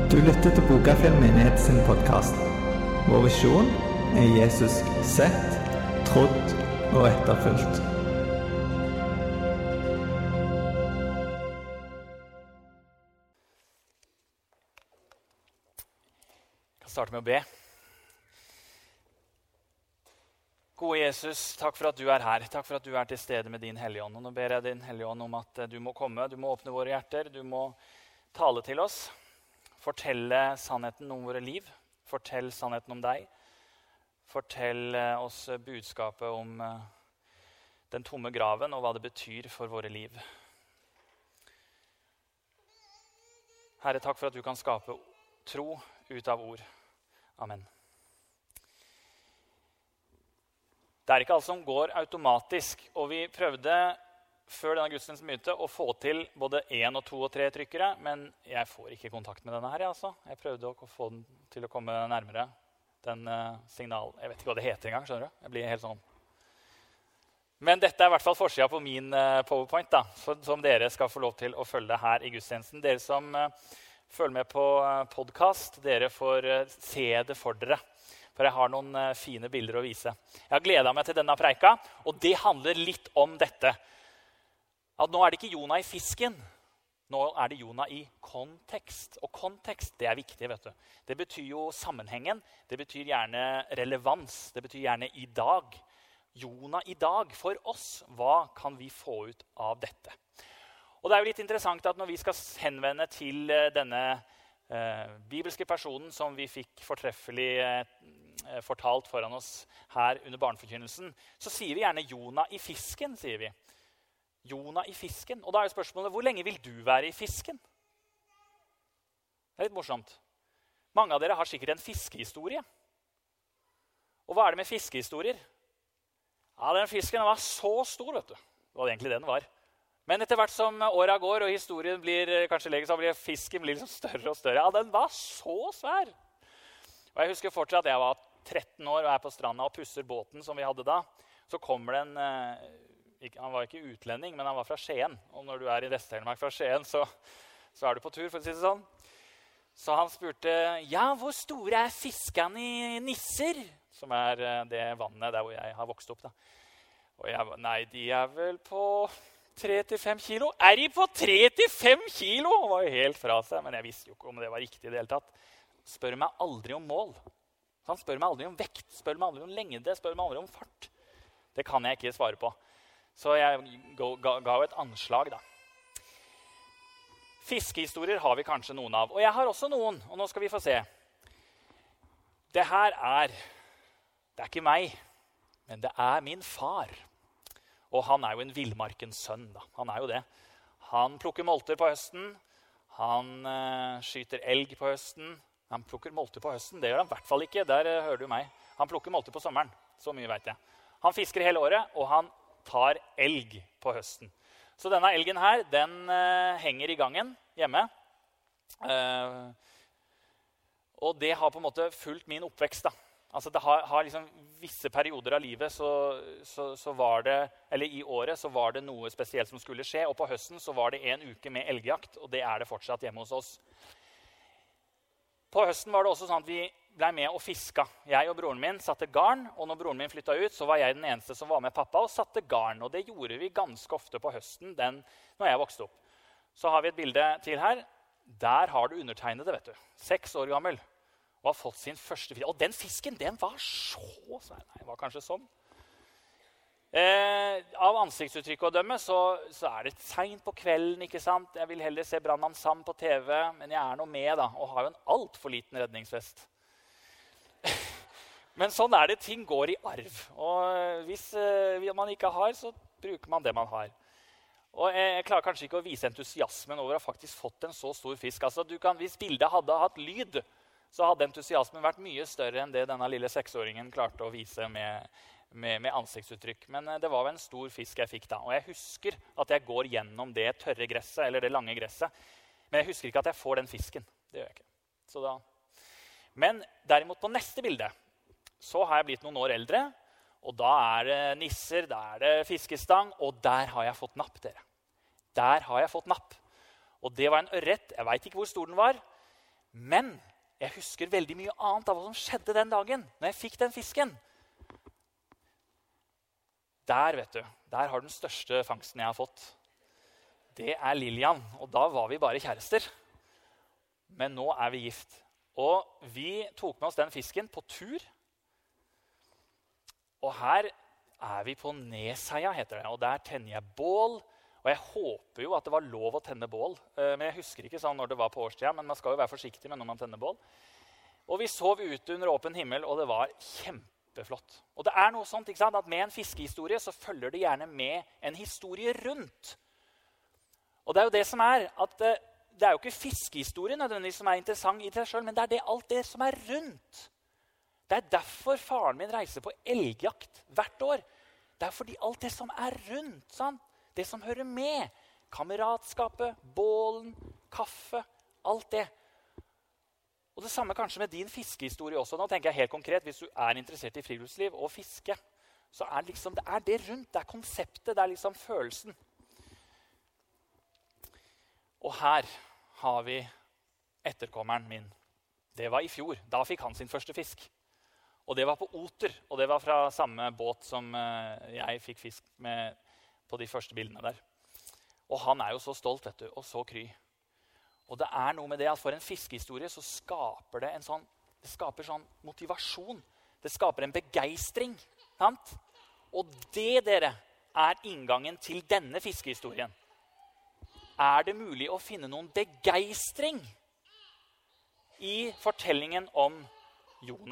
Du lytter til Bogafjell Menighet sin podcast. Vår visjon Jesus sett, trodd og etterfulgt. Jeg kan starte med å be. Gode Jesus, takk for at du her. Takk for at du til stede med din Hellige Ånd. Og nå ber jeg din Hellige Ånd om at du må komme, du må åpne våre hjerter, du må tale til oss. Fortelle sannheten om våre liv. Fortell sannheten om deg. Fortell oss budskapet om den tomme graven og hva det betyr for våre liv. Herre, takk for at du kan skape tro ut av ord. Amen. Det ikke alt som går automatisk, og vi prøvde før denne gudstjenesten begynte å få til både 1, 2 og 3 trykkere, men jeg får ikke kontakt med denne her. Altså. Jeg prøvde å få den til å komme nærmere den signal. Jeg vet ikke hva det heter engang, skjønner du? Jeg blir helt sånn. Men dette I hvert fall forsiden på min PowerPoint, da, som dere skal få lov til å følge her I gudstjenesten. Dere som følger med på podcast, dere får se det for dere. For jeg har noen fine bilder å vise. Jeg har gledet meg til denne preika, og det handler litt om dette. At nå det ikke Jona I fisken, nå det Jona I kontekst. Og kontekst, det viktig, vet du. Det betyr jo sammenhengen, det betyr gjerne relevans, det betyr gjerne I dag. Jona I dag, for oss, hva kan vi få ut av dette? Og det jo litt interessant at når vi skal henvende til denne bibelske personen som vi fikk fortreffelig fortalt foran oss her under barneforkynnelsen, så sier vi gjerne Jona I fisken, sier vi. Jona I fisken. Og da jo spørsmålet, hvor lenge vil du være I fisken? Det litt morsomt. Mange av dere har sikkert en fiskehistorie. Og hva det med fiskehistorier? Ja, den fisken var så stor, vet du. Det var egentlig det den var. Men etter hvert som året går, og historien blir kanskje leges, så blir fisken liksom større og større. Ja, den var så svær. Og jeg husker fortsatt at jeg var 13 år og på stranda og pusser båten som vi hadde da. Så kommer det en... Han var ikke utlending, men han var fra Skien. Og når du I Vest-Telemark fra Skien, så du på tur, for å si det sånn. Så han spurte, ja, hvor store fiskene I nisser? Som det vannet der hvor jeg har vokst opp, da. Og jeg, nei, de vel på 3-5 kilo. De på 3-5 kilo? Han var jo helt fra seg, men jeg visste jo ikke om det var riktig I det hele tatt. Spør meg aldri om mål. Han spør meg aldri om vekt, spør meg aldri om lengde, spør meg aldri om fart. Det kan jeg ikke svare på. Så jeg ga et anslag da. Fiskehistorier har vi kanskje noen av. Og jeg har også noen, og nå skal vi få se. Det her det ikke meg, men det min far. Og han jo en villmarkens sønn da. Han jo det. Han plukker molter på høsten. Han skyter elg på høsten. Han plukker molter på høsten. Det gjør han I hvert fall ikke. Der hører du meg. Han plukker molter på sommeren. Så mye vet jeg. Han fisker hele året, og han tar elg på høsten. Så denne elgen her, den henger I gangen hjemme. Og det har på en måte fulgt min oppvekst da. Altså det har liksom visse perioder av livet så var det, eller I året så var det noe spesielt som skulle skje, og på høsten så var det 1 uke med elgjakt, og det det fortsatt hjemme hos oss. På høsten var det også sånn at vi ble med og fiska. Jeg og broren min satte garn, og når broren min flyttet ut, så var jeg den eneste som var med pappa og satte garn. Og det gjorde vi ganske ofte på høsten, når jeg vokste opp. Så har vi et bilde til her. Der har du undertegnede, vet du. 6 år gammel. Og har fått sin første fisk. Og den fisken, den var så svær. Nei, den var kanskje sånn. Av ansiktsuttrykk å dømme, så det sent på kvelden, ikke sant? Jeg vil heller se Brandmann Sam på TV, men jeg noe med da, og har jo en alt for liten redningsvest. Men sånn det, ting går I arv. Og hvis man ikke har, så bruker man det man har. Og jeg klarer kanskje ikke å vise entusiasmen over å ha faktisk fått en så stor fisk. Altså, hvis bildet hadde hatt lyd, så hadde entusiasmen vært mye større enn det denne lille 6-åringen klarte å vise med ansiktsuttrykk. Men det var en stor fisk jeg fikk da. Og jeg husker at jeg går gjennom det tørre gresset, eller det lange gresset. Men jeg husker ikke at jeg får den fisken. Det gjør jeg ikke. Så da... Men derimot på neste bilde, så har jeg blitt noen år eldre, og da det nisser, da det fiskestang, og der har jeg fått napp, dere. Der har jeg fått napp. Og det var en ørret, jeg vet ikke hvor stor den var, Men jeg husker veldig mye annet av hva som skjedde den dagen, når jeg fikk den fisken. Der, vet du, der har den største fangsten jeg har fått. Det er Lilian, og da var vi bare kjærester. Men nå er vi gift. Og vi tok med oss den fisken på tur. Og her er vi på Nesheia, heter det. Og der tenner jeg bål. Og jeg håper jo at det var lov å tenne bål. Men jeg husker ikke sånn når det var på årstida, men man skal jo være forsiktig med når man tenner bål. Og vi sov ute under åpen himmel, og det var kjempeflott. Og det er noe sånt, ikke sant? At med en fiskehistorie så følger det gjerne med en historie rundt. Og det er jo det som er, at det er jo ikke fiskehistorien nødvendigvis som er interessant i seg selv, men det er alt det som er rundt. Det er derfor faren min reiser på elgjakt hvert år. Det er fordi alt det som er rundt, sant? Det som hører med, kameratskapet, bålen, kaffe, alt det. Og det samme kanskje med din fiskehistorie også. Nå tenker jeg helt konkret, hvis du er interessert i friluftsliv og fiske, så er liksom, det er det rundt, det er konseptet, det er liksom følelsen. Og her har vi etterkommeren min. Det var i fjor, da fikk han sin første fisk. Og det var på Oter, og det var fra samme båt som jeg fikk fisk med på de første bildene der. Og han er jo så stolt, vet du, og så kry. Og det er noe med det at for en fiskehistorie så skaper det det skaper sånn motivasjon. Det skaper en begeistring, sant? Og det, dere, er inngangen til denne fiskehistorien. Er det mulig å finne noen begeistring i fortellingen om Jona?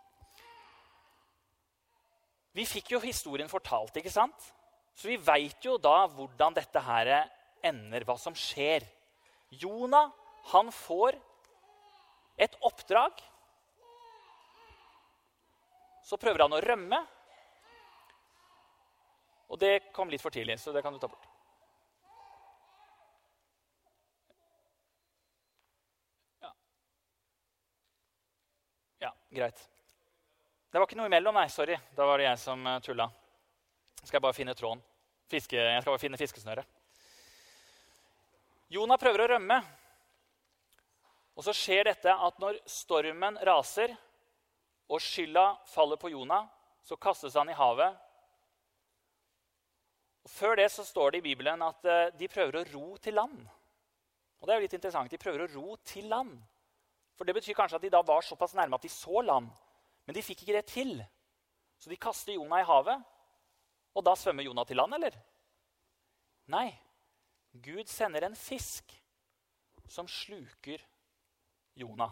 Vi fikk jo historien fortalt, ikke sant? Så vi vet jo da hvordan dette her ender, hva som skjer. Jona, han får et oppdrag. Så prøver han å rømme. Og det kom litt for tidlig, så det kan du ta bort. Ja, greit. Det var ikke noe imellom, nei, sorry. Da var det jeg som tulla. Skal jeg bare finne tråden. Jeg skal bare finne fiskesnøret. Jona prøver å rømme. Og så skjer dette at når stormen raser, og skylda faller på Jona, så kastes han i havet. Og før det så står det i Bibelen at de prøver å ro til land. Og det er jo litt interessant. De prøver å ro til land. For det betyr kanskje at de da var såpass nærme at de så land. Men de fikk ikke det til. Så de kaster Jona i havet. Og da svømmer Jona til land, eller? Nei. Gud sender en fisk som sluker Jona.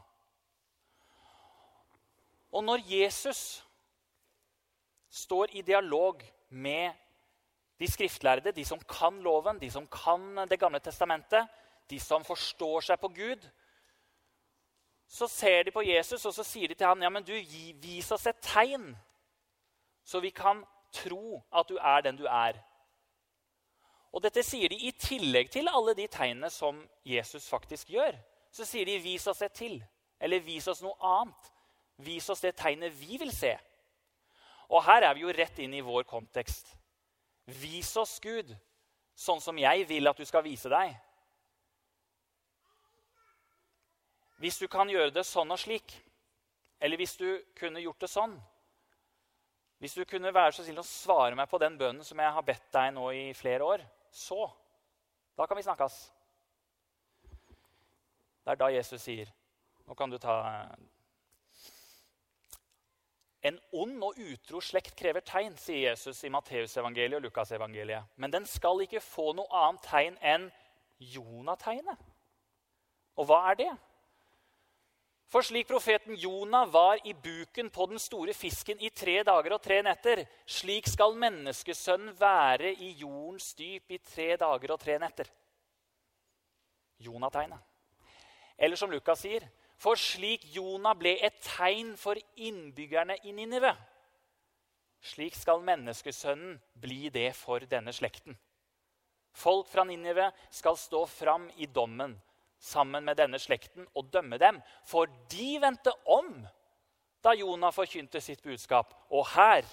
Og når Jesus står i dialog med de skriftlærde, de som kan loven, de som kan det gamle testamentet, de som forstår seg på Gud, så ser de på Jesus, og så sier de til ham, ja, men du, vis oss et tegn, så vi kan tro at du er den du er. Og dette sier de i tillegg til alle de tegnene som Jesus faktisk gjør. Så sier de, vis oss et til, eller vis oss noe annet. Vis oss det tegnet vi vil se. Og her er vi jo rett inn i vår kontekst. Vis oss Gud, sånn som jeg vil at du skal vise deg. Hvis du kan gjøre det sånn og slik, eller hvis du kunne gjort det sånn, hvis du kunne være så snill å svare meg på den bønnen som jeg har bedt deg nå i flere år, så, da kan vi snakkes. Det er da Jesus sier, nå kan du ta... En ond og utro slekt krever tegn, sier Jesus i Matteus-evangeliet og Lukas-evangeliet. Men den skal ikke få noe annet tegn enn Jona-tegnet. Og hva er det? For slik profeten Jona var i buken på den store fisken i 3 dager og 3 netter, slik skal menneskesønnen være i jordens dyp i 3 dager og 3 netter. Jona-tegnet. Eller som Lukas sier, for slik Jona ble et tegn for innbyggerne i Ninive, slik skal menneskesønnen bli det for denne slekten. Folk fra Ninive skal stå fram i dommen, sammen med denne slekten og dømme dem, for de vendte om da Jona forkynte sitt budskap. Og her,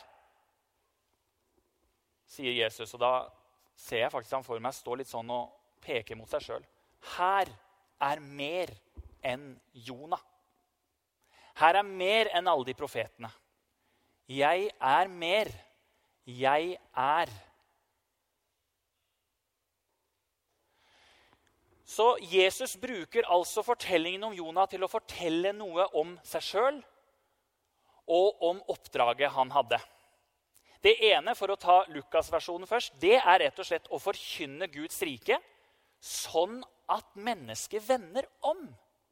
sier Jesus, og da ser jeg faktisk han for meg stå litt sånn og peke mot seg selv. Her er mer enn Jonah. Her mer enn alle de profetene. Jeg mer. Jeg Så Jesus bruker altså fortellingen om Jonah til å fortelle noe om seg selv og om oppdraget han hadde. Det ene, for å ta Lukas-versjonen først, det rett og slett å forkynne Guds rike, sånn at mennesker vender om.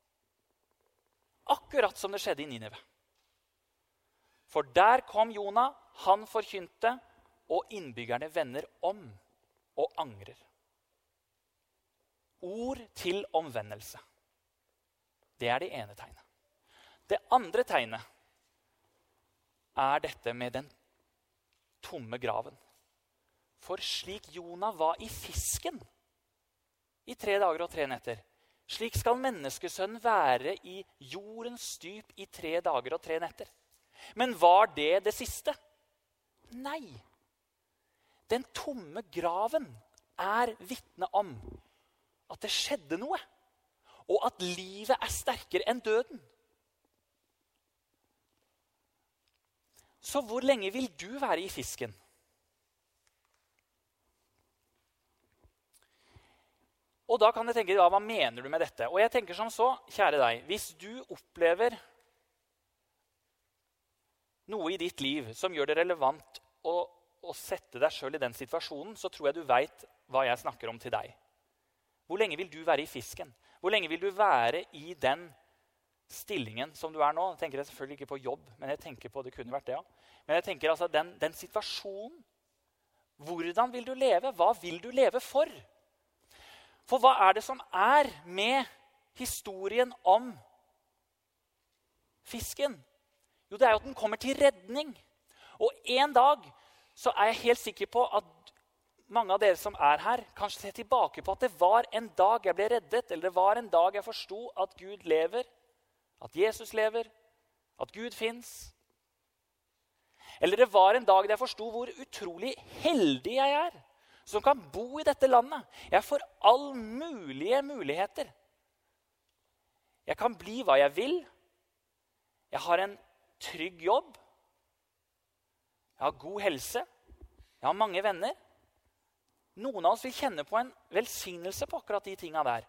Akkurat som det skjedde i Nineve. For der kom Jonah, han forkynte, og innbyggerne vender om og angrer. Ord til omvendelse. Det det ene tegnet. Det andre tegnet dette med den tomme graven. For slik Jonah var i fisken i 3 dager og 3 netter, slik skal menneskesønnen være i jordens dyp i 3 dager og 3 netter. Men var det siste? Nei. Den tomme graven vitne om at det skjedde noe, og at livet sterkere enn døden. Så hvor lenge vil du være i fisken? Og da kan jeg tenke, hva mener du med dette? Og jeg tenker som så, kjære deg, hvis du opplever noe i ditt liv som gjør det relevant å sette deg selv i den situasjonen, så tror jeg du vet hva jeg snakker om til deg. Hvor lenge vil du være i fisken? Hvor lenge vil du være i den stillingen som du nå? Jeg tenker selvfølgelig ikke på jobb, men jeg tenker på det kunne vært det. Ja. Men jeg tenker altså den situasjonen. Hvordan vil du leve? Hva vil du leve for? For hva det som med historien om fisken? Jo, det jo at den kommer til redning. Og en dag så jeg helt sikker på at mange av dere som her, kanskje se tilbake på at det var en dag jeg ble reddet, eller det var en dag jeg forstod at Gud lever, at Jesus lever, at Gud finnes. Eller det var en dag jeg forstod hvor utrolig heldig jeg som kan bo i dette landet. Jeg får all mulige muligheter. Jeg kan bli hva jeg vil. Jeg har en trygg jobb. Jeg har god helse. Jeg har mange venner. Noen av oss vil kjenne på en velsignelse på akkurat de tingene der.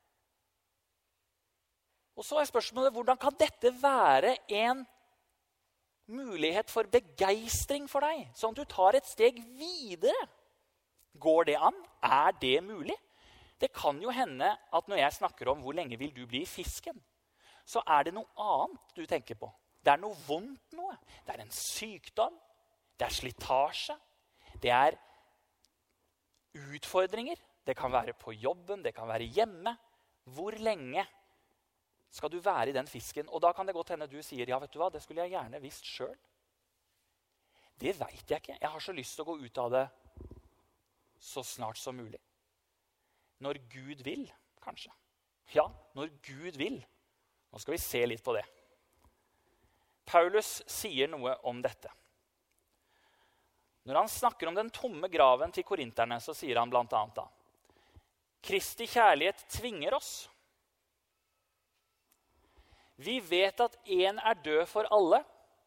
Og så spørsmålet, hvordan kan dette være en mulighet for begeistring for deg, sånn at du tar et steg videre? Går det an? Det mulig? Det kan jo hende at når jeg snakker om hvor lenge vil du bli i fisken, så det noe annet du tenker på. Det noe vondt noe. Det en sykdom. Det slitasje. Det utfordringer. Det kan være på jobben, det kan være hjemme. Hvor lenge skal du være i den fisken? Og da kan det godt hende du sier, ja, vet du hva, det skulle jeg gjerne visst selv. Det vet jeg ikke. Jeg har så lyst til å gå ut av det så snart som mulig. Når Gud vil, kanskje. Ja, når Gud vil. Nå skal vi se litt på det. Paulus sier noe om dette. Når han snakker om den tomme graven til korinterne, så sier han blant annet da, Kristi kjærlighet tvinger oss. Vi vet at en død for alle,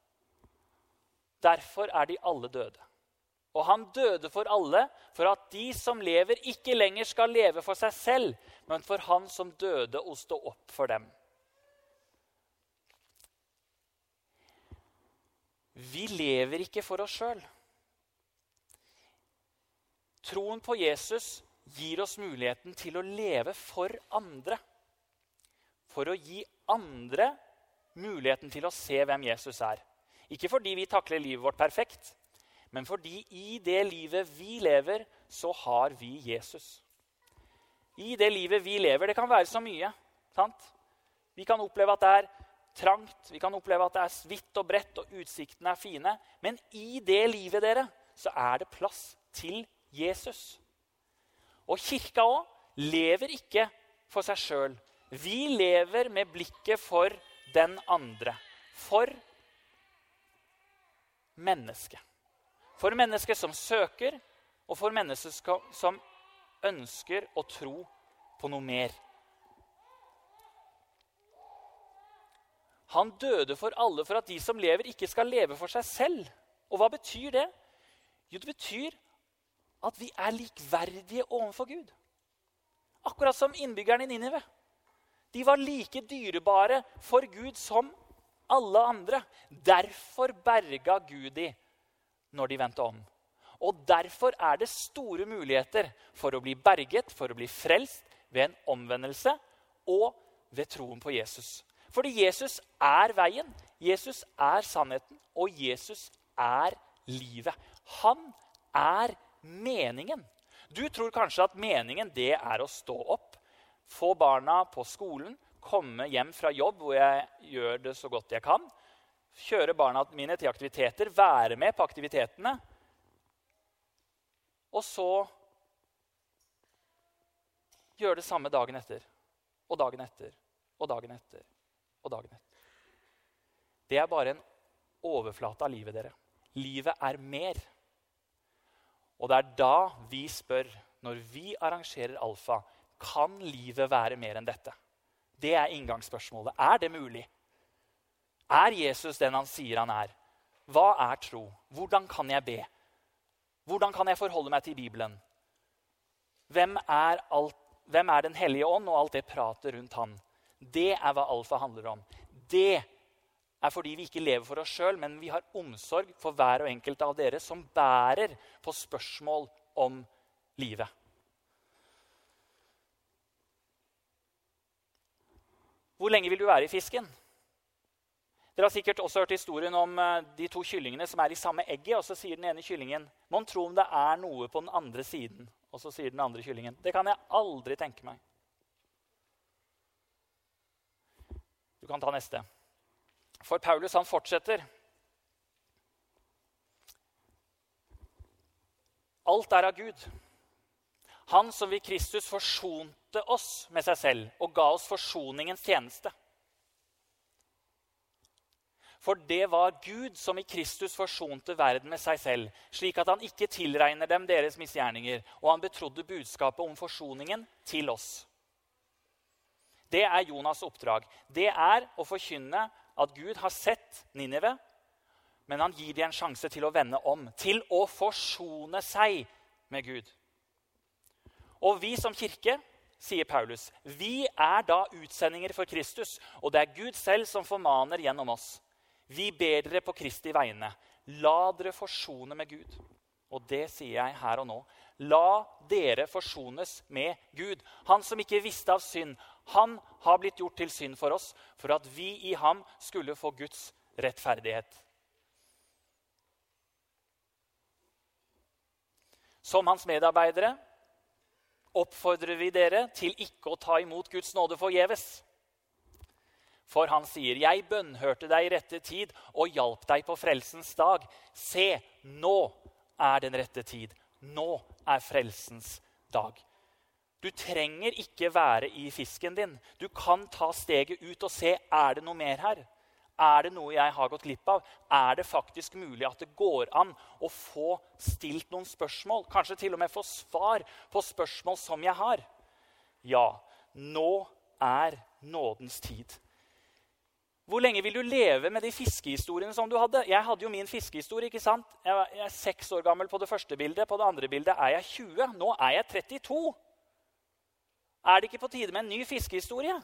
derfor de alle døde. Og han døde for alle, for at de som lever ikke lenger skal leve for seg selv, men for han som døde og stå opp for dem. Vi lever ikke for oss selv. Troen på Jesus gir oss muligheten til å leve for andre. For å gi andre muligheten til å se hvem Jesus Ikke fordi vi takler livet vårt perfekt, men fordi i det livet vi lever, så har vi Jesus. I det livet vi lever, det kan være så mye, sant? Vi kan oppleve at det trangt, vi kan oppleve at det vidt og bredt, og utsiktene fine. Men i det livet dere, så det plass til Jesus. Og kirka også lever ikke for seg selv. Vi lever med blikket for den andre. For mennesket. For mennesket som søker, og for mennesket som ønsker å tro på noe mer. Han døde for alle for at de som lever ikke skal leve for seg selv. Og hva betyr det? Jo, det betyr at vi er likverdige overfor Gud. Akkurat som innbyggerne i Ninive. De var like dyrebare for Gud som alle andre. Derfor berga Gud de når de vendte om. Og derfor er det store muligheter for å bli berget, for å bli frelst ved en omvendelse og ved troen på Jesus. Fordi Jesus er veien, Jesus er sannheten, og Jesus er livet. Han er meningen. Du tror kanskje at meningen det er å stå opp, få barna på skolen, komme hjem fra jobb hvor jeg gjør det så godt jeg kan, kjøre barna mine til aktiviteter, være med på aktivitetene, og så gjøre det samme dagen etter, og dagen etter, og dagen etter, og dagen etter. Det er bare en overflate av livet dere. Livet er mer. Og det er da vi spør, når vi arrangerer alfa, kan livet være mer enn dette? Det er inngangsspørsmålet. Er det mulig? Er Jesus den han sier han er? Hva er tro? Hvordan kan jeg be? Hvordan kan jeg forholde meg til Bibelen? Hvem er den hellige ånd og alt det prater rundt han? Det er hva alfa handler om. Det er fordi vi ikke lever for oss selv, men vi har omsorg for hver og enkelt av dere som bærer på spørsmål om livet. Hvor lenge vil du være i fisken? Dere har sikkert også hørt historien om de to kyllingene som er i samme egget, og så sier den ene kyllingen, man tror om det er noe på den andre siden. Og så sier den andre kyllingen, det kan jeg aldri tenke meg. Du kan ta neste. For Paulus han fortsetter. Alt er av Gud. Han som ved Kristus forsonte oss med seg selv og ga oss forsoningens tjeneste. For det var Gud som i Kristus forsonte verden med seg selv, slik at han ikke tilregner dem deres misgjerninger, og han betrodde budskapet om forsoningen til oss. Det er Jonas' oppdrag. Det er å forkynne at Gud har sett Ninive, men han gir dem en sjanse til å vende om, til å forsone seg med Gud. Og vi som kirke, sier Paulus, vi er da utsendinger for Kristus, og det er Gud selv som formaner gjennom oss. Vi ber dere på Kristi vegne. La dere forsone med Gud. Og det sier jeg her og nå. La dere forsones med Gud. Han som ikke visste av synd, han har blitt gjort til synd for oss, for at vi i ham skulle få Guds rettferdighet. Som hans medarbeidere oppfordrer vi dere til ikke å ta imot Guds nåde forgjeves. For han sier, jeg bønnhørte deg i rette tid og hjalp deg på frelsens dag. Se, nå er den rette tid. Nå er frelsens dag. Du trenger ikke være i fisken din. Du kan ta steget ut og se, er det noe mer her? Er det noe jeg har gått glipp av? Er det faktisk mulig at det går an å få stilt noen spørsmål? Kanskje til og med få svar på spørsmål som jeg har? Ja, nå er nådens tid. Hvor lenge vil du leve med de fiskehistoriene som du hadde? Jeg hadde jo min fiskehistorie, ikke sant? Jeg er 6 år gammel på det første bildet. På det andre bildet er jeg 20. Nå er jeg 32. Er det ikke på tide med en ny fiskehistorie?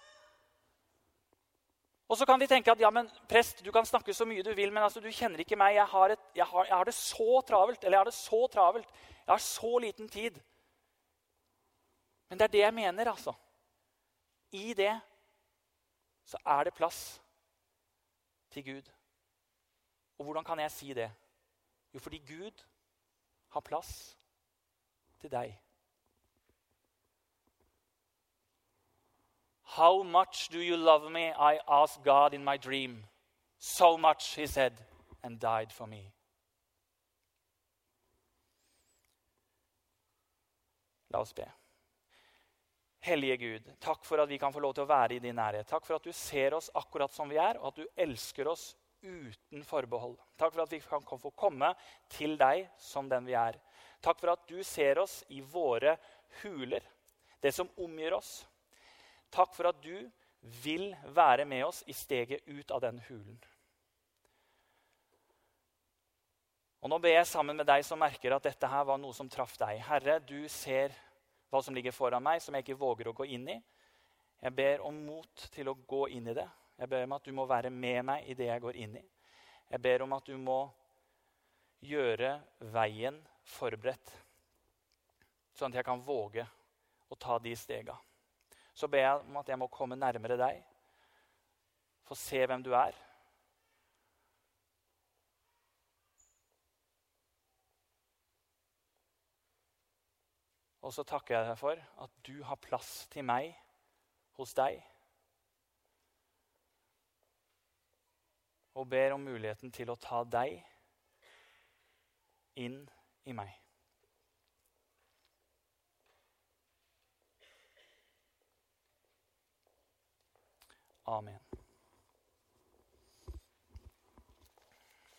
Og så kan vi tenke at, ja, men prest, du kan snakke så mye du vil, men altså, du kjenner ikke meg. Jeg har det så travelt, eller jeg har det så travelt. Jeg har så liten tid. Men det er det jeg mener, altså. I det så er det plass til Gud. Og hvordan kan jeg si det? Jo, fordi Gud har plass til deg. How much do you love me? I asked God in my dream. So much, he said, and died for me. La oss be. Hellige Gud, takk for at vi kan få lov til å være i din nærhet. Takk for at du ser oss akkurat som vi er, og at du elsker oss uten forbehold. Takk for at vi kan få komme til deg som den vi er. Takk for at du ser oss i våre huler, det som omgir oss. Takk for at du vil være med oss i steget ut av den hulen. Og nå ber jeg sammen med deg som merker at dette her var noe som traff deg. Herre, du ser hva som ligger foran meg, som jeg ikke våger å gå inn i. Jeg ber om mot til å gå inn i det. Jeg ber om at du må være med meg i det jeg går inn i. Jeg ber om at du må gjøre veien forberedt, sånn at jeg kan våge å ta de stegene. Så ber jeg om at jeg må komme nærmere deg, få se hvem du er. Og så takker jeg deg for at du har plass til meg hos deg. Og ber om muligheten til å ta deg inn i meg. Amen.